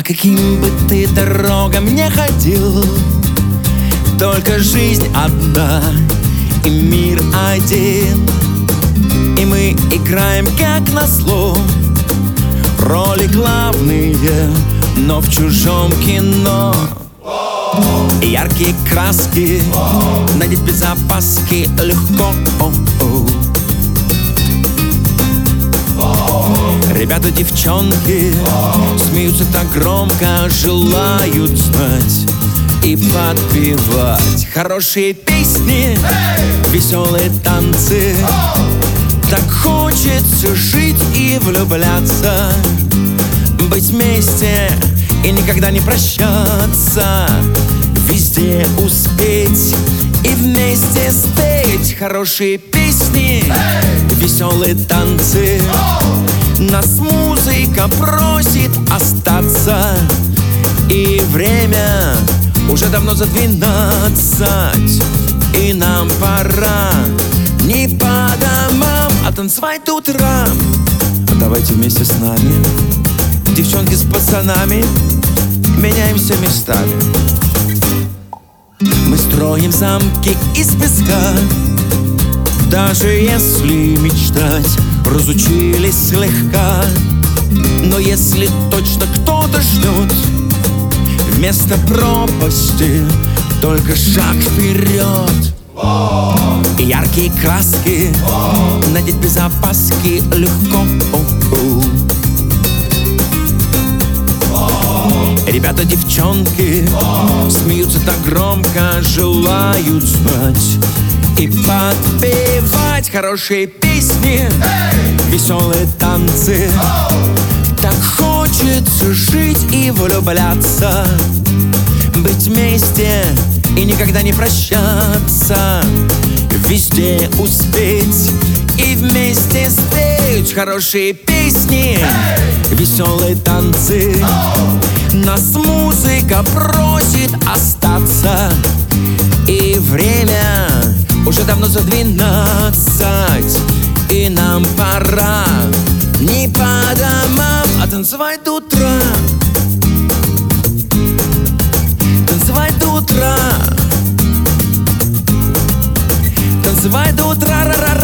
каким бы ты дорогам не ходил, только жизнь одна и мир один. И мы играем, как назло, роли главные, но в чужом кино. Яркие краски, надеть без опаски легко. Ребята, девчонки смеются так громко, желают знать и подпевать хорошие песни, веселые танцы. Так хочется жить и влюбляться, быть вместе и никогда не прощаться, везде успеть и вместе спеть хорошие песни, веселые танцы. Нас музыка просит остаться, и время уже давно за 12, и нам пора не по домам, а танцевать до утра. Давайте вместе с нами, девчонки с пацанами, меняемся местами. Мы строим замки из песка, даже если мечтать разучились слегка. Но если точно кто-то ждет, вместо пропасти только шаг вперед. И яркие краски, надеть без опаски легко. Ребята, девчонки смеются так громко, желают знать и подпевать хорошие песни, веселые танцы. Так хочется жить и влюбляться, быть вместе и никогда не прощаться, везде успеть и вместе спеть хорошие песни, веселые танцы. Нас музыка просит остаться, и время уже давно за 12, и нам пора не по домам, а танцевать до утра. Танцевать до утра. Танцевать до утра.